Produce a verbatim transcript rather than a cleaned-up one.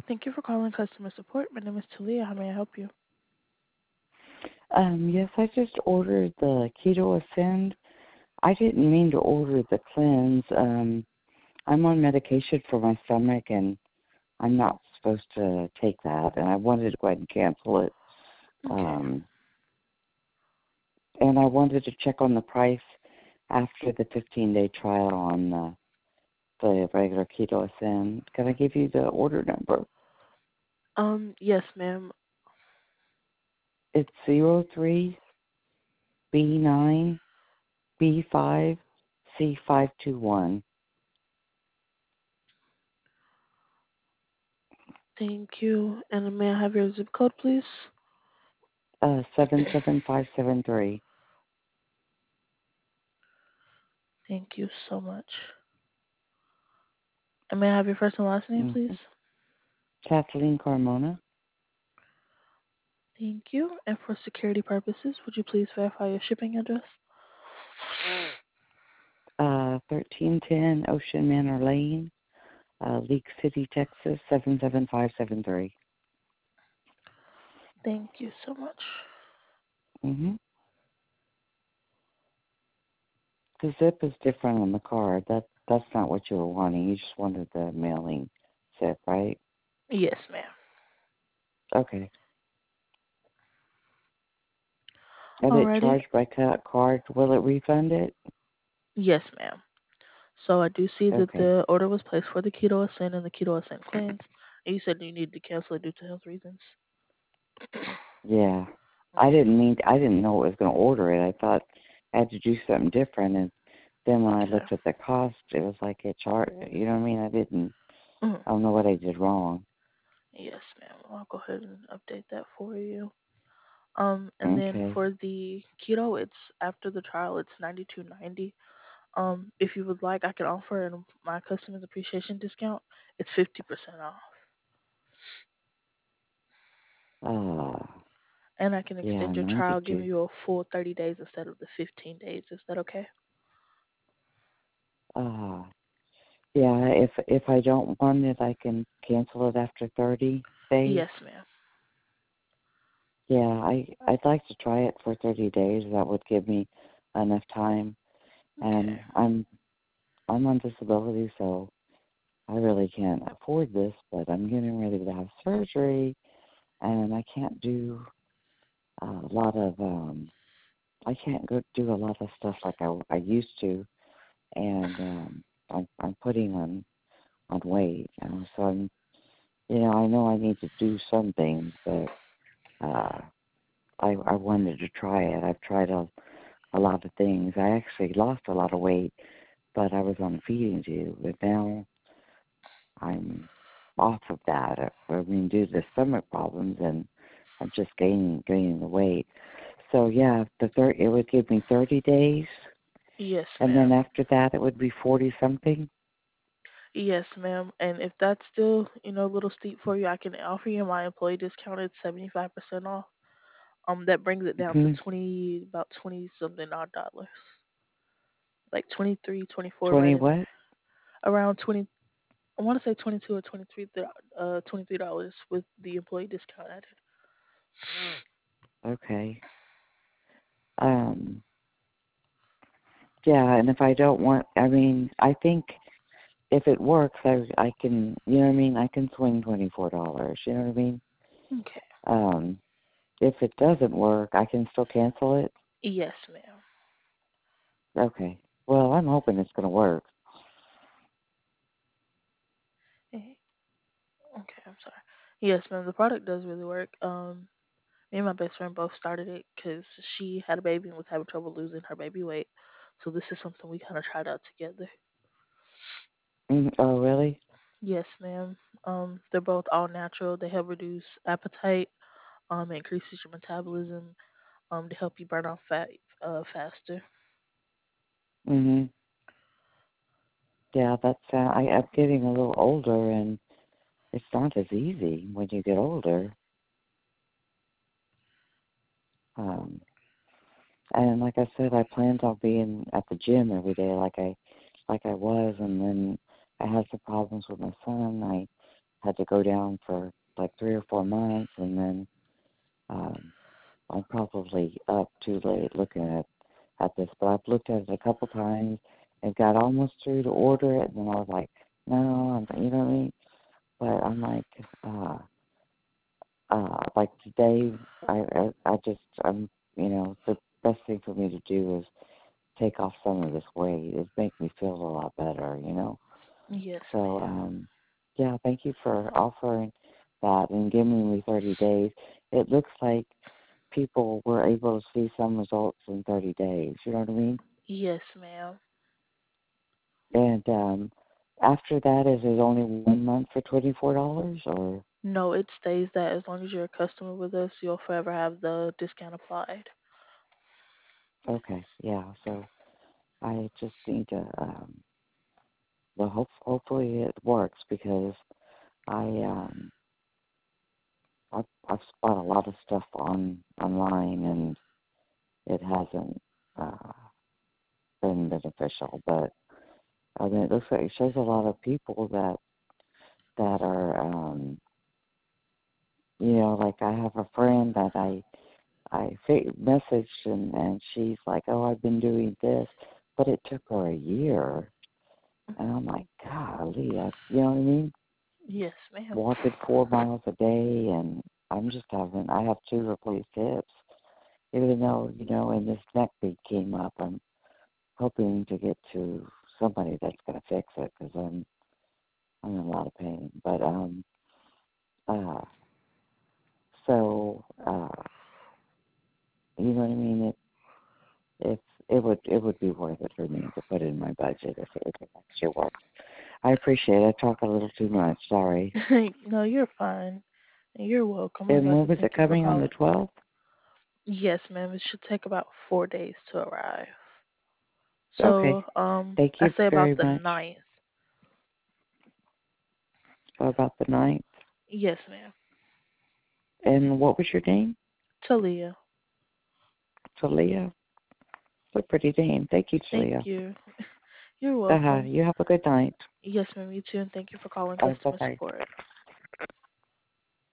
Thank you for calling customer support. My name is Talia. How may I help you? Um, yes, I just ordered the Keto Ascend. I didn't mean to order the cleanse. Um, I'm on medication for my stomach, and I'm not supposed to take that, and I wanted to go ahead and cancel it. Okay. Um, and I wanted to check on the price after the fifteen-day trial on the, the regular Keto Ascend. Can I give you the order number? Um, yes, ma'am. It's zero three B nine B five C five two one. Thank you. And may I have your zip code, please? Uh, seven seven five seven three. Thank you so much. And may I have your first and last name, please? Mm-hmm. Kathleen Carmona. Thank you. And for security purposes, would you please verify your shipping address? Uh, thirteen ten Ocean Manor Lane, uh, Leak City, Texas, seven seven five seven three. Thank you so much. Mm-hmm. The zip is different on the card. That That's not what you were wanting. You just wanted the mailing zip, right? Yes, ma'am. Okay. And it Alrighty. charged by ca- card. Will it refund it? Yes, ma'am. So I do see that Okay. the order was placed for the Keto Ascend and the Keto Ascend cleanse. And you said you needed to cancel it due to health reasons. Yeah. I Okay. didn't mean. I didn't know it was going to order it. I thought I had to do something different, and then when I Okay. looked at the cost, it was like it charged. You know what I mean? I didn't. Mhm. I don't know what I did wrong. Yes, ma'am. I'll go ahead and update that for you. Um, and then Okay. for the keto, it's after the trial, it's ninety two ninety. Um, if you would like, I can offer an, my customer's appreciation discount. It's fifty percent off, Uh, and I can yeah, extend your trial, giving ninety-two. you a full thirty days instead of the fifteen days. Is that okay? Uh, yeah, if if I don't want it, I can cancel it after thirty days. Yes, ma'am. Yeah, I I'd like to try it for thirty days. That would give me enough time. Okay. And I'm I'm on disability, so I really can't afford this. But I'm getting ready to have surgery, and I can't do a lot of um. I can't go do a lot of stuff like I I used to, and um, I'm I'm putting on on weight. You know, so I'm, you know, I know I need to do some things, but uh, I I wanted to try it. I've tried a a lot of things. I actually lost a lot of weight, but I was on a feeding tube. But now I'm off of that. I mean, due to stomach problems, and I'm just gaining gaining the weight. So yeah, the thir- it would give me thirty days, Yes, and then ma'am. after that it would be forty something. Yes, ma'am. And if that's still, you know, a little steep for you, I can offer you my employee discount at seventy-five percent off. Um, that brings it down to Mm-hmm. twenty, about twenty something odd dollars, like twenty three, twenty four, right Twenty in what? around twenty. I want to say twenty two or twenty three, uh, twenty three dollars with the employee discount added. Okay. Um. Yeah, and if I don't want, I mean, I think if it works, I I can, you know what I mean. I can swing twenty four dollars. You know what I mean. Okay. Um, if it doesn't work, I can still cancel it. Yes, ma'am. Okay. Well, I'm hoping it's gonna work. Eh, Okay, I'm sorry. Yes, ma'am. The product does really work. Um, me and my best friend both started it because she had a baby and was having trouble losing her baby weight. So this is something we kind of tried out together. Mm, oh, really? Yes, ma'am. Um, they're both all natural. They help reduce appetite, um, increases your metabolism, um, to help you burn off fat, uh, faster. Mhm. Yeah, that's. Uh, I, I'm getting a little older, and it's not as easy when you get older. Um, and like I said, I planned on being at the gym every day, like I, like I was, and then I had some problems with my son. I had to go down for like three or four months, and then um, I'm probably up too late looking at at this, but I've looked at it a couple times and got almost through to order it, and then I was like, no, I'm, you know what I mean? But I'm like, uh, uh, like today, I, I, I just, I'm, you know, the best thing for me to do is take off some of this weight. It make me feel a lot better, you know. Yes, So, ma'am. um, yeah, thank you for offering that and giving me thirty days. It looks like people were able to see some results in thirty days. You know what I mean? Yes, ma'am. And um, after that, is it only one month for twenty-four dollars or? No, it stays that as long as you're a customer with us, you'll forever have the discount applied. Okay, yeah. So I just need to, um, well, hope, hopefully it works because I, um, I've, I've bought a lot of stuff on online and it hasn't uh, been beneficial. But I mean, it looks like it shows a lot of people that that are, um, you know, like I have a friend that I I fa- messaged and and she's like, oh, I've been doing this, but it took her a year, and I'm like, golly, I, you know what I mean? Yes, ma'am. Walking four miles a day, and I'm just having I have two replaced hips, even though you know, and this neck bead came up. I'm hoping to get to somebody that's going to fix it because I'm I'm in a lot of pain. But um, uh, so uh, you know what I mean? It it's it would it would be worth it for me to put in my budget if it, if it actually works. I appreciate it. I talk a little too much. Sorry. No, you're fine. You're welcome. I'd And like when to was it thank you for coming on the calling. twelfth? Yes, ma'am. It should take about four days to arrive. Okay. So, um, Thank I you say about very the much. ninth. So about the ninth. Yes, ma'am. And what was your name? Talia. Talia. It's a pretty name. Thank you, Thank Talia. you. You're Uh-huh. welcome. You have a good night. Yes, ma'am. You too, and thank you for calling Uh, customer bye-bye. support.